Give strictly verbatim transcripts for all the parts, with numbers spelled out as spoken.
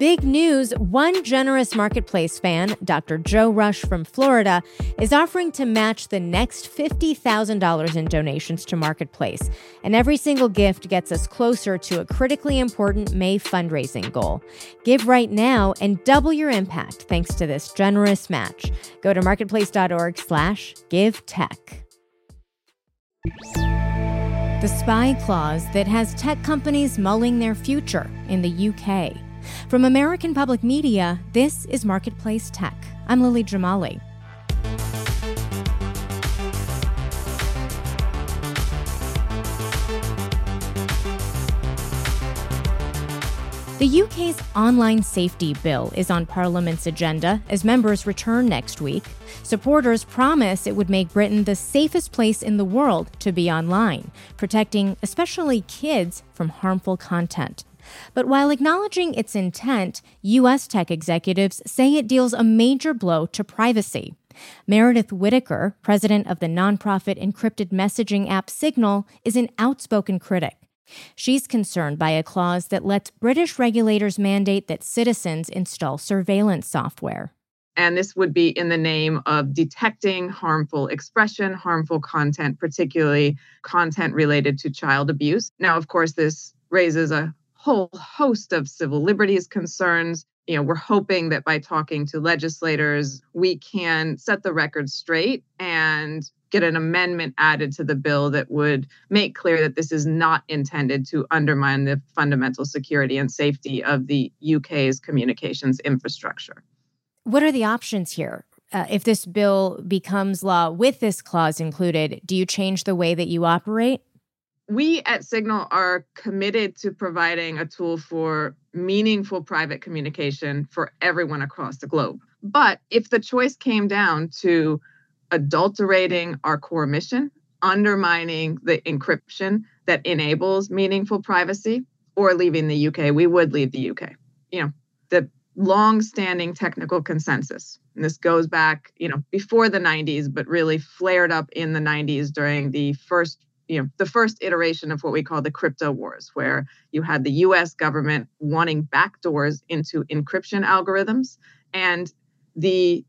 Big news, one generous Marketplace fan, Doctor Joe Rush from Florida, is offering to match the next fifty thousand dollars in donations to Marketplace. And every single gift gets us closer to a critically important May fundraising goal. Give right now and double your impact thanks to this generous match. Go to marketplace.org slash give tech. The spy clause that has tech companies mulling their future in the U K. From American Public Media, this is Marketplace Tech. I'm Lily Jamali. The U K's online safety bill is on Parliament's agenda as members return next week. Supporters promise it would make Britain the safest place in the world to be online, protecting especially kids from harmful content. But while acknowledging its intent, U S tech executives say it deals a major blow to privacy. Meredith Whittaker, president of the nonprofit encrypted messaging app Signal, is an outspoken critic. She's concerned by a clause that lets British regulators mandate that citizens install surveillance software. And this would be in the name of detecting harmful expression, harmful content, particularly content related to child abuse. Now, of course, this raises a whole host of civil liberties concerns. You know, we're hoping that by talking to legislators, we can set the record straight and get an amendment added to the bill that would make clear that this is not intended to undermine the fundamental security and safety of the U K's communications infrastructure. What are the options here? Uh, if this bill becomes law with this clause included, do you change the way that you operate? We at Signal are committed to providing a tool for meaningful private communication for everyone across the globe. But if the choice came down to adulterating our core mission, undermining the encryption that enables meaningful privacy, or leaving the U K, we would leave the U K. You know, the long-standing technical consensus, and this goes back, you know, before the nineties, but really flared up in the nineties during the first you know, the first iteration of what we call the crypto wars, where you had the U S government wanting backdoors into encryption algorithms. And the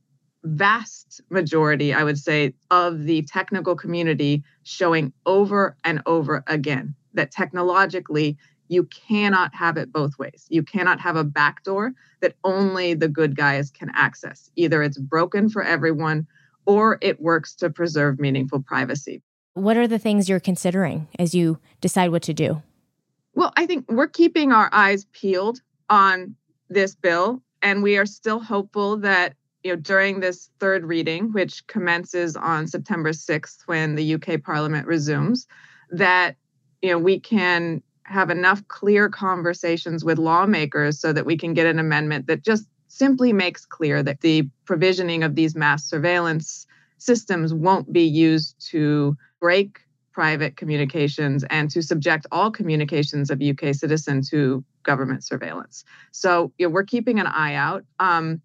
vast majority, I would say, of the technical community showing over and over again that technologically, you cannot have it both ways. You cannot have a backdoor that only the good guys can access. Either it's broken for everyone or it works to preserve meaningful privacy. What are the things you're considering as you decide what to do? Well, I think we're keeping our eyes peeled on this bill, and we are still hopeful that, you know, during this third reading, which commences on September sixth when the U K Parliament resumes, that, you know, we can have enough clear conversations with lawmakers so that we can get an amendment that just simply makes clear that the provisioning of these mass surveillance systems won't be used to break private communications and to subject all communications of U K citizens to government surveillance. So, you know, we're keeping an eye out, um,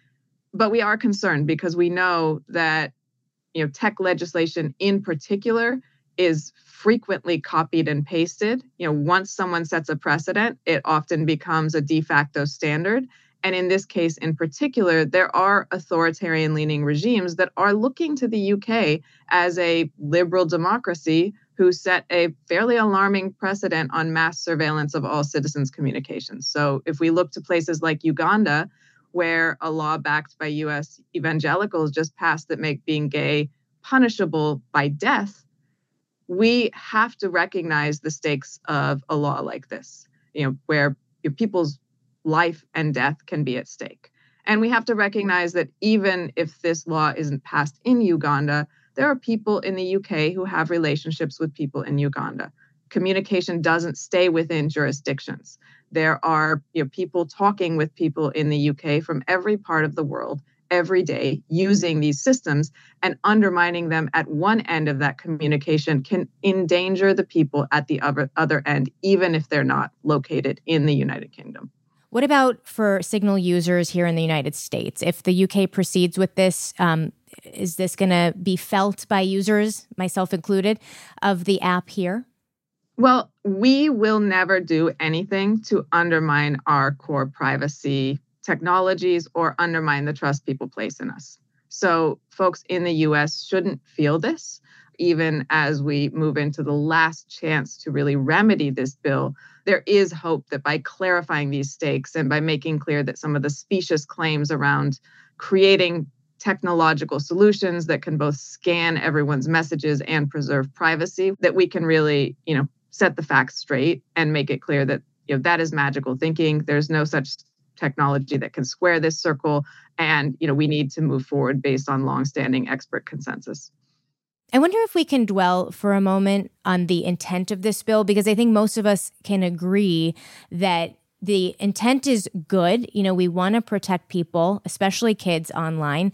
but we are concerned because we know that, you know, tech legislation in particular is frequently copied and pasted. You know, once someone sets a precedent, it often becomes a de facto standard. And in this case in particular, there are authoritarian-leaning regimes that are looking to the U K as a liberal democracy who set a fairly alarming precedent on mass surveillance of all citizens' communications. So if we look to places like Uganda, where a law backed by U S evangelicals just passed that make being gay punishable by death, we have to recognize the stakes of a law like this, you know, where you know, people's life and death can be at stake. And we have to recognize that even if this law isn't passed in Uganda, there are people in the U K who have relationships with people in Uganda. Communication doesn't stay within jurisdictions. There are you know, people talking with people in the U K from every part of the world every day using these systems, and undermining them at one end of that communication can endanger the people at the other, other end, even if they're not located in the United Kingdom. What about for Signal users here in the United States? If the U K proceeds with this, um, is this going to be felt by users, myself included, of the app here? Well, we will never do anything to undermine our core privacy technologies or undermine the trust people place in us. So folks in the U S shouldn't feel this, even as we move into the last chance to really remedy this bill. There is hope that by clarifying these stakes and by making clear that some of the specious claims around creating technological solutions that can both scan everyone's messages and preserve privacy, that we can really, you know, set the facts straight and make it clear that, you know, that is magical thinking. There's no such technology that can square this circle. And, you know, we need to move forward based on longstanding expert consensus. I wonder if we can dwell for a moment on the intent of this bill, because I think most of us can agree that the intent is good. You know, we want to protect people, especially kids online.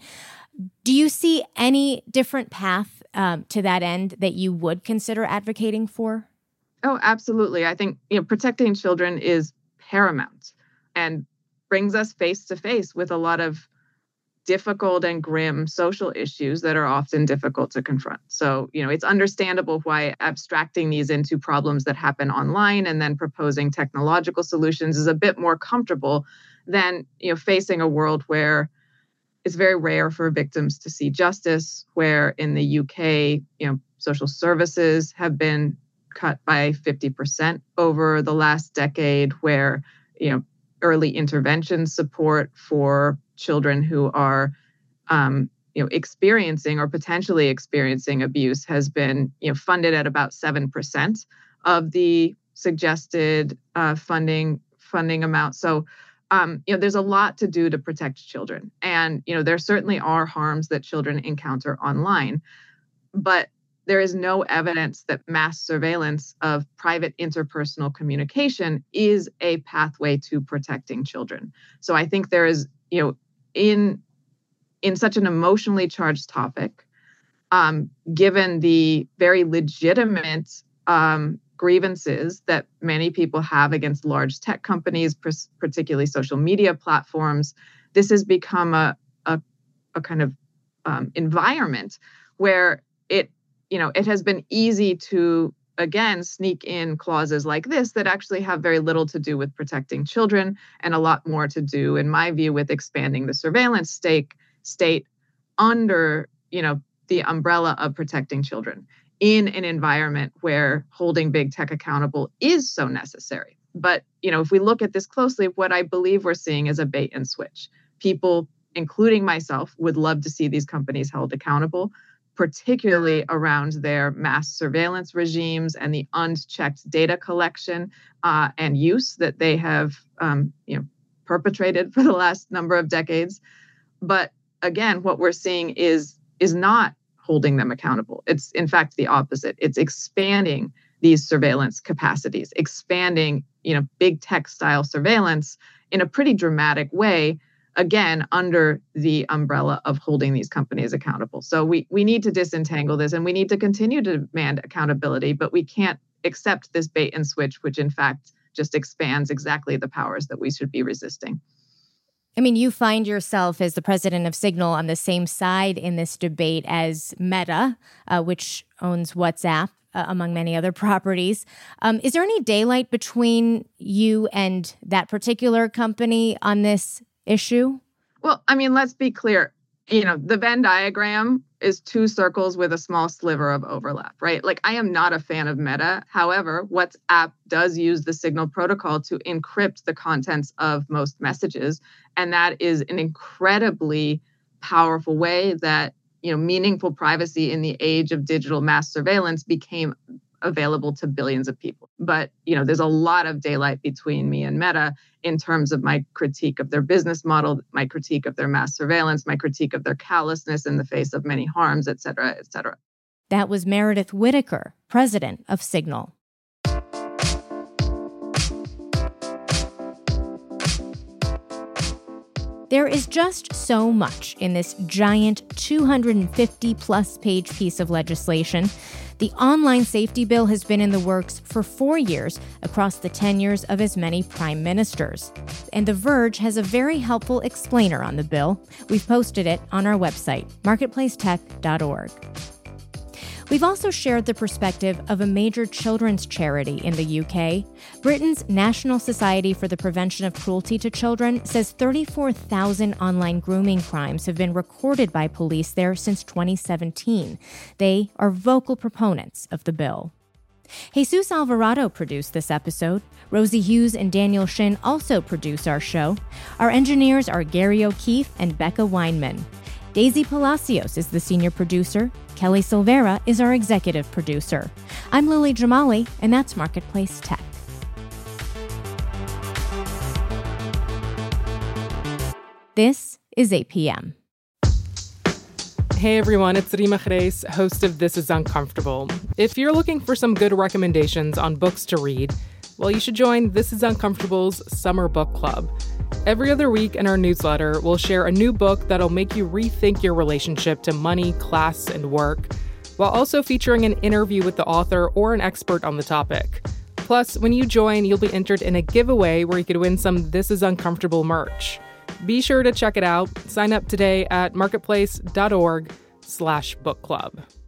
Do you see any different path um, to that end that you would consider advocating for? Oh, absolutely. I think, you know, protecting children is paramount and brings us face to face with a lot of difficult and grim social issues that are often difficult to confront. So, you know, it's understandable why abstracting these into problems that happen online and then proposing technological solutions is a bit more comfortable than, you know, facing a world where it's very rare for victims to see justice, where in the U K, you know, social services have been cut by fifty percent over the last decade, where, you know, early intervention support for children who are, um, you know, experiencing or potentially experiencing abuse has been, you know, funded at about seven percent of the suggested uh, funding funding amount. So, um, you know, there's a lot to do to protect children, and you know, there certainly are harms that children encounter online, but there is no evidence that mass surveillance of private interpersonal communication is a pathway to protecting children. So I think there is, you know, in in such an emotionally charged topic, um, given the very legitimate um, grievances that many people have against large tech companies, particularly social media platforms, this has become a a, a kind of um, environment where it you know, it has been easy to, again, sneak in clauses like this that actually have very little to do with protecting children and a lot more to do, in my view, with expanding the surveillance stake, state under, you know, the umbrella of protecting children in an environment where holding big tech accountable is so necessary. But, you know, if we look at this closely, what I believe we're seeing is a bait and switch. People, including myself, would love to see these companies held accountable, particularly around their mass surveillance regimes and the unchecked data collection uh, and use that they have um, you know, perpetrated for the last number of decades. But again, what we're seeing is, is not holding them accountable. It's, in fact, the opposite. It's expanding these surveillance capacities, expanding, you know, big tech style surveillance in a pretty dramatic way, again, under the umbrella of holding these companies accountable. So we we need to disentangle this, and we need to continue to demand accountability, but we can't accept this bait and switch, which in fact just expands exactly the powers that we should be resisting. I mean, you find yourself as the president of Signal on the same side in this debate as Meta, uh, which owns WhatsApp, uh, among many other properties. Um, is there any daylight between you and that particular company on this issue? Well, I mean, let's be clear. You know, the Venn diagram is two circles with a small sliver of overlap, right? Like, I am not a fan of Meta. However, WhatsApp does use the Signal protocol to encrypt the contents of most messages. And that is an incredibly powerful way that, you know, meaningful privacy in the age of digital mass surveillance became available to billions of people. But, you know, there's a lot of daylight between me and Meta in terms of my critique of their business model, my critique of their mass surveillance, my critique of their callousness in the face of many harms, et cetera, et cetera. That was Meredith Whittaker, president of Signal. There is just so much in this giant two hundred fifty plus page piece of legislation. The online safety bill has been in the works for four years across the tenures of as many prime ministers. And The Verge has a very helpful explainer on the bill. We've posted it on our website, marketplace tech dot org. We've also shared the perspective of a major children's charity in the U K. Britain's National Society for the Prevention of Cruelty to Children says thirty-four thousand online grooming crimes have been recorded by police there since twenty seventeen. They are vocal proponents of the bill. Jesus Alvarado produced this episode. Rosie Hughes and Daniel Shin also produce our show. Our engineers are Gary O'Keefe and Becca Weinman. Daisy Palacios is the senior producer. Kelly Silvera is our executive producer. I'm Lily Jamali, and that's Marketplace Tech. This is eight p.m. Hey everyone, it's Rima Khreis, host of This Is Uncomfortable. If you're looking for some good recommendations on books to read, well, you should join This Is Uncomfortable's Summer Book Club. Every other week in our newsletter, we'll share a new book that'll make you rethink your relationship to money, class, and work, while also featuring an interview with the author or an expert on the topic. Plus, when you join, you'll be entered in a giveaway where you could win some This Is Uncomfortable merch. Be sure to check it out. Sign up today at marketplace.org slash book club.